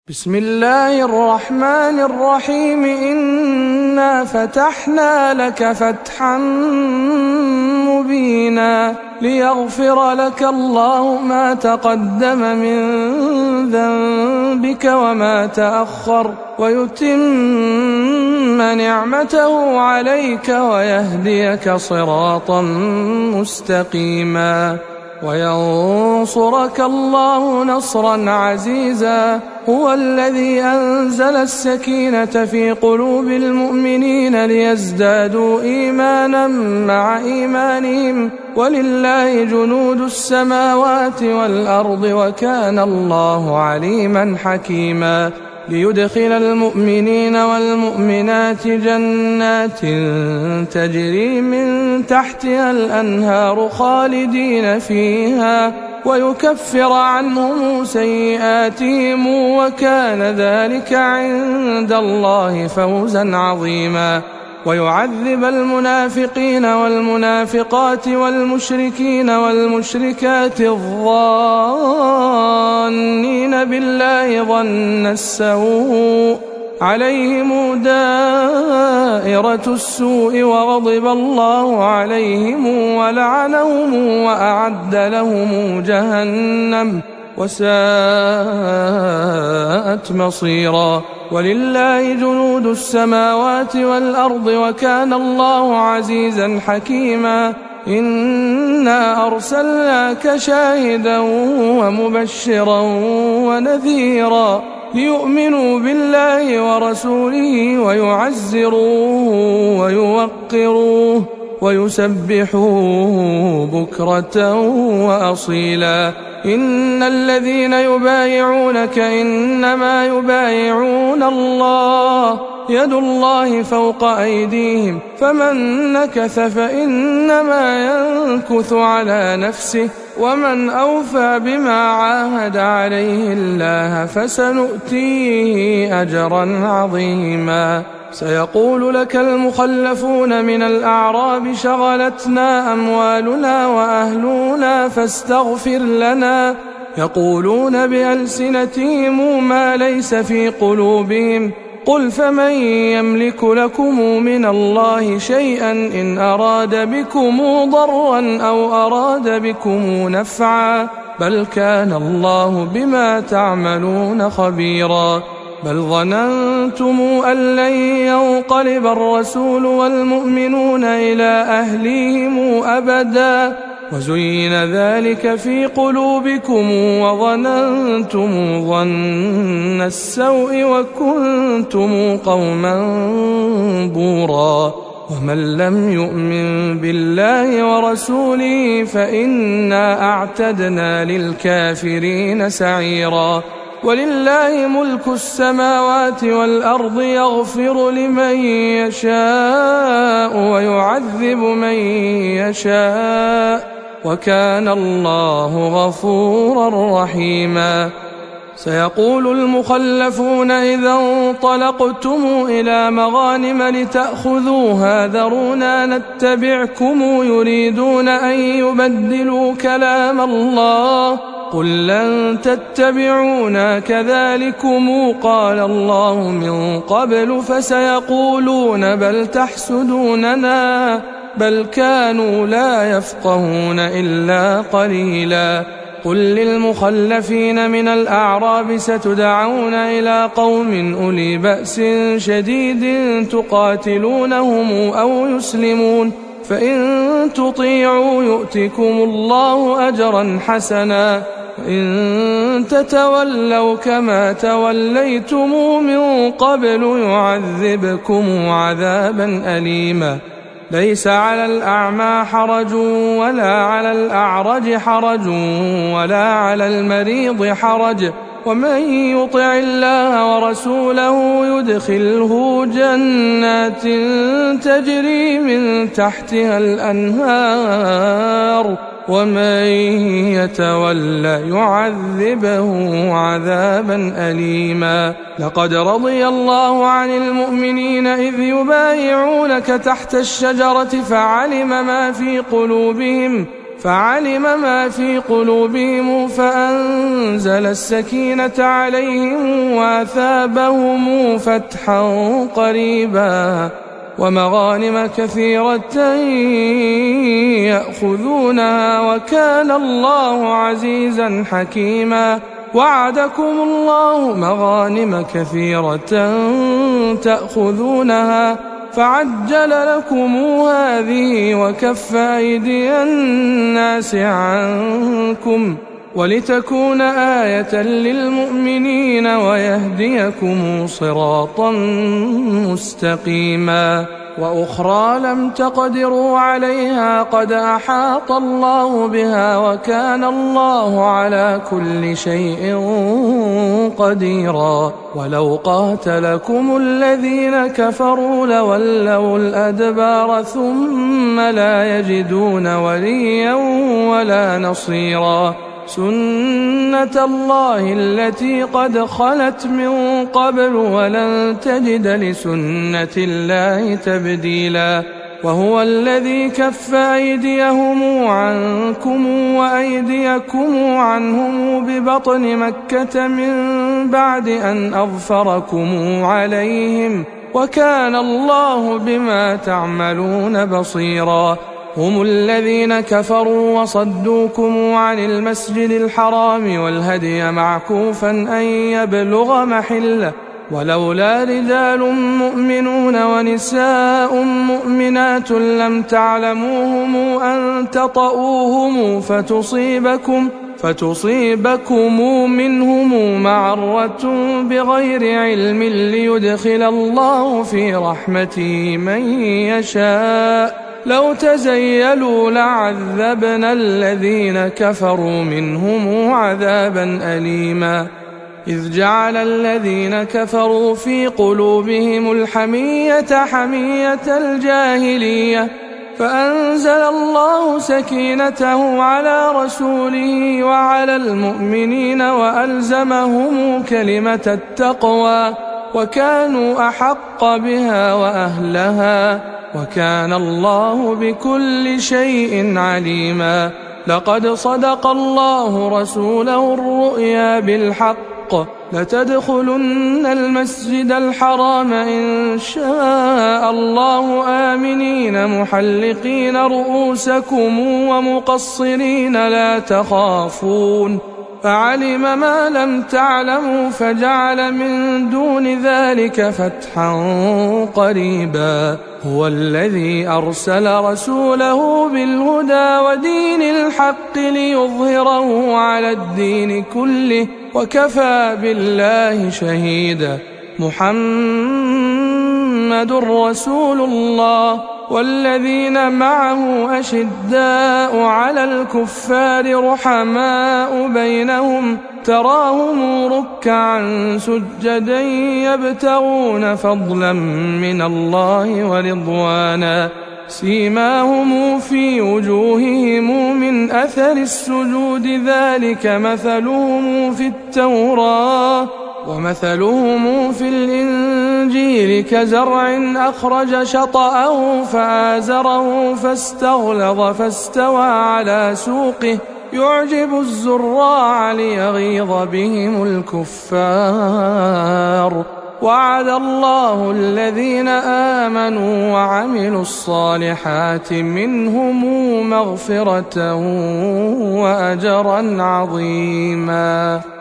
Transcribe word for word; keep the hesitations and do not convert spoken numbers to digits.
بسم الله الرحمن الرحيم إنا فتحنا لك فتحا مبينا ليغفر لك الله ما تقدم من ذنبك وما تأخر ويتم نعمته عليك ويهديك صراطا مستقيما وينصرك الله نصرا عزيزا هو الذي أنزل السكينة في قلوب المؤمنين ليزدادوا إيمانا مع إيمانهم ولله جنود السماوات والأرض وكان الله عليما حكيما ليدخل المؤمنين والمؤمنات جنات تجري من تحتها الأنهار خالدين فيها ويكفر عنهم سيئاتهم وكان ذلك عند الله فوزا عظيما ويعذب المنافقين والمنافقات والمشركين والمشركات الظانين بالله ظن السوء عليهم دائرة السوء وغضب الله عليهم ولعنهم وأعد لهم جهنم وساءت مصيرا ولله جنود السماوات والأرض وكان الله عزيزا حكيما إنا أرسلناك شاهدا ومبشرا ونذيرا ليؤمنوا بالله ورسوله ويعزروه ويوقروه ويسبحوه بكرة وأصيلا إن الذين يبايعونك إنما يبايعون الله يد الله فوق أيديهم فمن نكث فإنما ينكث على نفسه ومن أوفى بما عاهد عليه الله فسنؤتيه أجرا عظيما سيقول لك المخلفون من الأعراب شغلتنا أموالنا وأهلنا فاستغفر لنا يقولون بألسنتهم ما ليس في قلوبهم قل فمن يملك لكم من الله شيئا إن أراد بكم ضرا أو أراد بكم نفعا بل كان الله بما تعملون خبيرا بل ظننتم أن لن ينقلب الرسول والمؤمنون إلى أهليهم أبدا وزين ذلك في قلوبكم وظننتم ظن السوء وكنتم قوما بورا ومن لم يؤمن بالله ورسوله فإنا أعتدنا للكافرين سعيرا ولله ملك السماوات والأرض يغفر لمن يشاء ويعذب من يشاء وكان الله غفورا رحيما سيقول المخلفون إذا انطلقتم إلى مغانم لتأخذوها ذرونا نتبعكم يريدون أن يبدلوا كلام الله قل لن تتبعونا كذلكم قال الله من قبل فسيقولون بل تحسدوننا بل كانوا لا يفقهون إلا قليلا قل للمخلفين من الأعراب ستدعون إلى قوم أولي بأس شديد تقاتلونهم أو يسلمون فإن تطيعوا يؤتكم الله أجرا حسنا وإن تتولوا كما توليتم من قبل يعذبكم عذابا أليما ليس على الأعمى حرج ولا على الأعرج حرج ولا على المريض حرج ومن يطع الله ورسوله يدخله جنات تجري من تحتها الأنهار ومن يتولى يعذبه عذابا أليما لقد رضي الله عن المؤمنين إذ يبايعونك تحت الشجرة فعلم ما في قلوبهم فعلم ما في قلوبهم فأنزل السكينة عليهم وأثابهم فتحا قريبا ومغانم كثيرة يأخذونها وكان الله عزيزا حكيما. وعدكم الله مغانم كثيرة تأخذونها فعجل لكم هذه وكف أيدي الناس عنكم ولتكون آية للمؤمنين ويهديكم صراطا مستقيما. وأخرى لم تقدروا عليها قد أحاط الله بها وكان الله على كل شيء قديرا. ولو قاتلكم الذين كفروا لولوا الأدبار ثم لا يجدون وليا ولا نصيرا. سنة الله التي قد خلت من قبل ولن تجد لسنة الله تبديلا. وهو الذي كف أيديهم عنكم وأيديكم عنهم ببطن مكة من بعد أن أظفركم عليهم وكان الله بما تعملون بصيرا. هم الذين كفروا وصدوكم عن المسجد الحرام والهدي معكوفا أن يبلغ محله ولولا رجال مؤمنون ونساء مؤمنات لم تعلموهم أن تطؤوهم فتصيبكم فتصيبكم منهم معرة بغير علم ليدخل الله في رحمته من يشاء. لو تزيلوا لعذبنا الذين كفروا منهم عذابا أليما. إذ جعل الذين كفروا في قلوبهم الحمية حمية الجاهلية فأنزل الله سكينته على رسوله وعلى المؤمنين وألزمهم كلمة التقوى وكانوا أحق بها وأهلها وكان الله بكل شيء عليما. لقد صدق الله رسوله الرؤيا بالحق لتدخلن المسجد الحرام إن شاء الله آمنين محلقين رؤوسكم ومقصرين لا تخافون فعلم ما لم تعلموا فجعل من دون ذلك فتحا قريبا. هو الذي أرسل رسوله بالهدى ودين الحق ليظهره على الدين كله وكفى بالله شهيدا. محمد رسول الله والذين معه أشداء على الكفار رحماء بينهم تراهم ركعا سجدا يبتغون فضلا من الله ورضوانا سيماهم في وجوههم من أثر السجود ذلك مثلهم في التوراة ومثلهم في الإنجيل كزرع أخرج شطأه فآزره فاستغلظ فاستوى على سوقه يعجب الزراع ليغيظ بهم الكفار. وعد الله الذين آمنوا وعملوا الصالحات منهم مغفرة وأجرا عظيما.